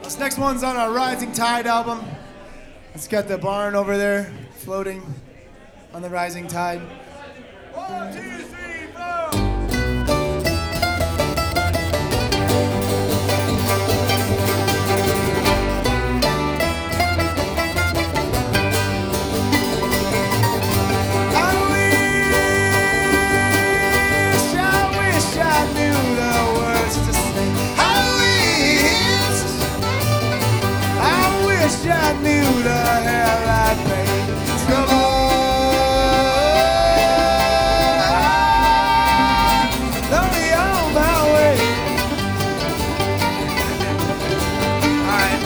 This next one's on our Rising Tide album. It's got the barn over there floating on the rising tide. 1, 2, 3, 4. I knew the hell I'd made trouble. Lonely on my way. Alright.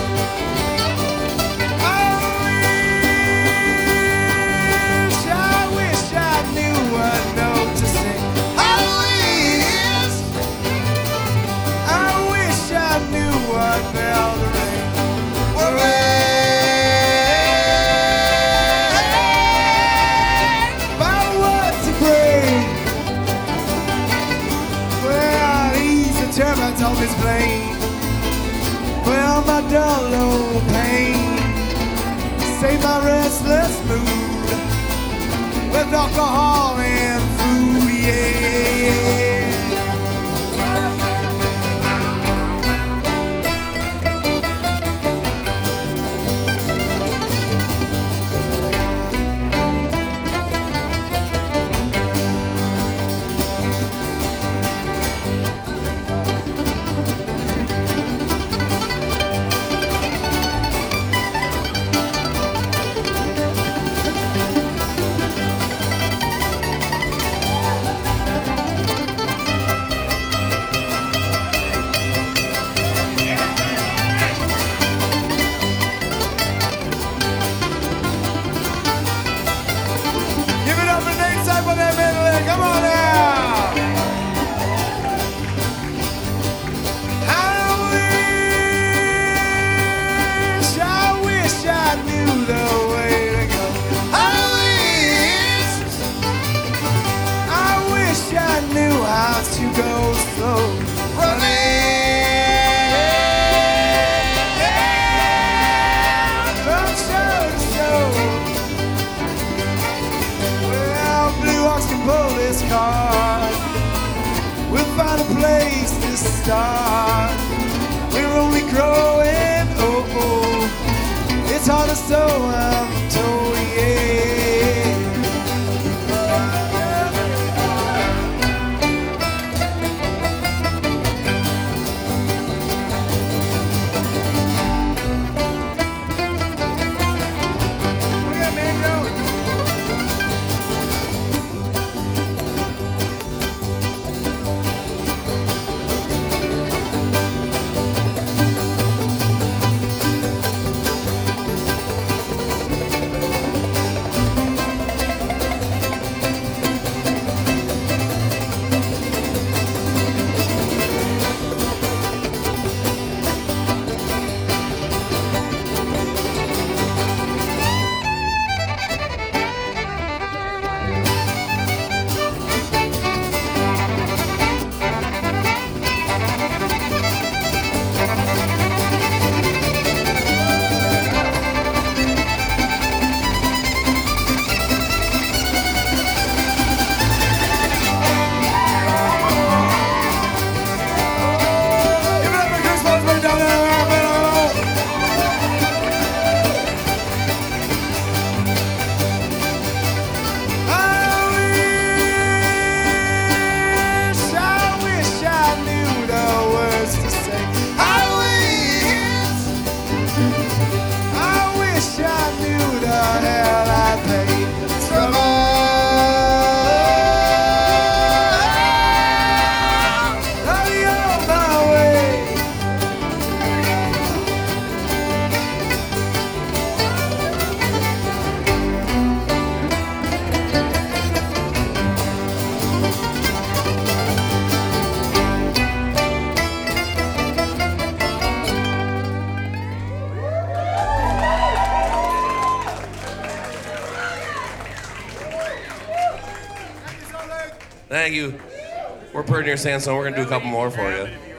I wish I knew a note to sing. I wish I knew what bell to ring. Turbines on his plane. Well, my dull old pain save my restless mood with alcohol and food, yeah. Come on now! I wish I knew the way to go. I wish I knew how to go slow. From show to show. Well, Blue Hawks can pull this card. We'll find a place to start. We're only growing, oh, oh. It's hard to sow, I'm told, yeah. Thank you. We're Pretty Near Sandstone. We're going to do a couple more for you.